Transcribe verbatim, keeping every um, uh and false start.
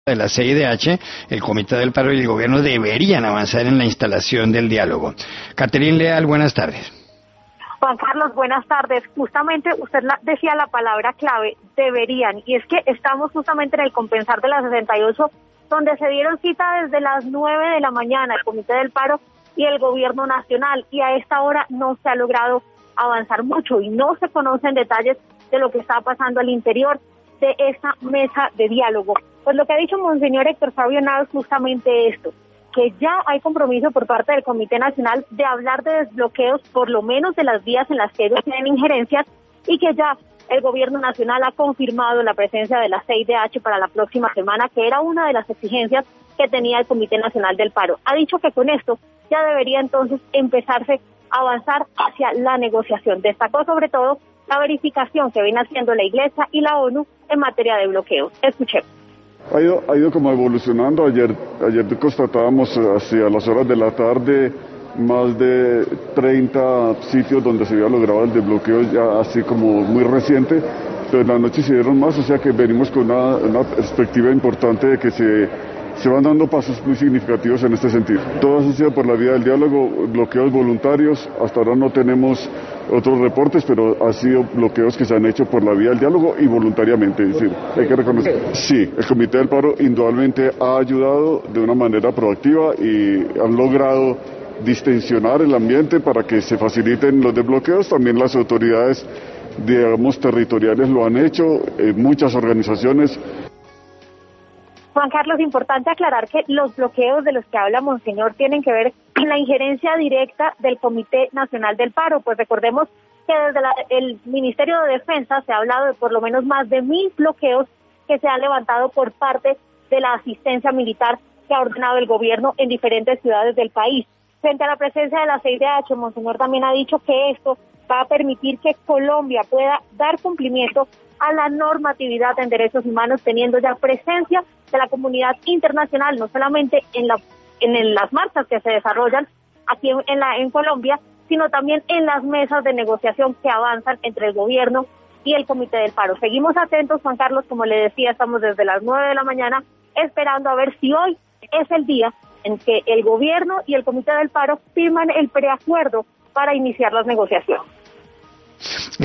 de la C I D H, el Comité del Paro y el Gobierno deberían avanzar en la instalación del diálogo. Catherine Leal, buenas tardes. Juan Carlos, buenas tardes. Justamente usted la, decía la palabra clave, deberían, y es que estamos justamente en el compensar de la sesenta y ocho, donde se dieron cita desde las nueve de la mañana el Comité del Paro y el Gobierno Nacional, y a esta hora no se ha logrado avanzar mucho y no se conocen detalles de lo que está pasando al interior de esa mesa de diálogo. Pues lo que ha dicho Monseñor Héctor Fabio Nava es justamente esto, que ya hay compromiso por parte del Comité Nacional de hablar de desbloqueos, por lo menos de las vías en las que ellos tienen injerencias, y que ya el Gobierno Nacional ha confirmado la presencia de la C I D H para la próxima semana, que era una de las exigencias que tenía el Comité Nacional del Paro. Ha dicho que con esto ya debería entonces empezarse a avanzar hacia la negociación. Destacó sobre todo la verificación que viene haciendo la Iglesia y la ONU en materia de bloqueos. Escuchemos. Ha ido, ha ido como evolucionando. Ayer, ayer constatábamos hacia las horas de la tarde más de treinta sitios donde se había logrado el desbloqueo, ya así como muy reciente, pero en la noche se dieron más, o sea que venimos con una, una perspectiva importante de que se, se van dando pasos muy significativos en este sentido. Todo ha sido por la vía del diálogo, bloqueos voluntarios, hasta ahora no tenemos otros reportes, pero han sido bloqueos que se han hecho por la vía del diálogo y voluntariamente, es decir, hay que reconocer. Sí, el Comité del Paro indudablemente ha ayudado de una manera proactiva y han logrado distensionar el ambiente para que se faciliten los desbloqueos. También las autoridades, digamos, territoriales lo han hecho, eh, muchas organizaciones. Juan Carlos, importante aclarar que los bloqueos de los que habla Monseñor tienen que ver con la injerencia directa del Comité Nacional del Paro. Pues recordemos que desde la, el Ministerio de Defensa se ha hablado de por lo menos más de mil bloqueos que se han levantado por parte de la asistencia militar que ha ordenado el gobierno en diferentes ciudades del país. Frente a la presencia de la C I D H, Monseñor también ha dicho que esto va a permitir que Colombia pueda dar cumplimiento a la normatividad en derechos humanos, teniendo ya presencia de la comunidad internacional, no solamente en, la, en las marchas que se desarrollan aquí en, en, la, en Colombia, sino también en las mesas de negociación que avanzan entre el gobierno y el Comité del Paro. Seguimos atentos, Juan Carlos, como le decía, estamos desde las nueve de la mañana esperando a ver si hoy es el día en que el gobierno y el Comité del Paro firman el preacuerdo para iniciar las negociaciones.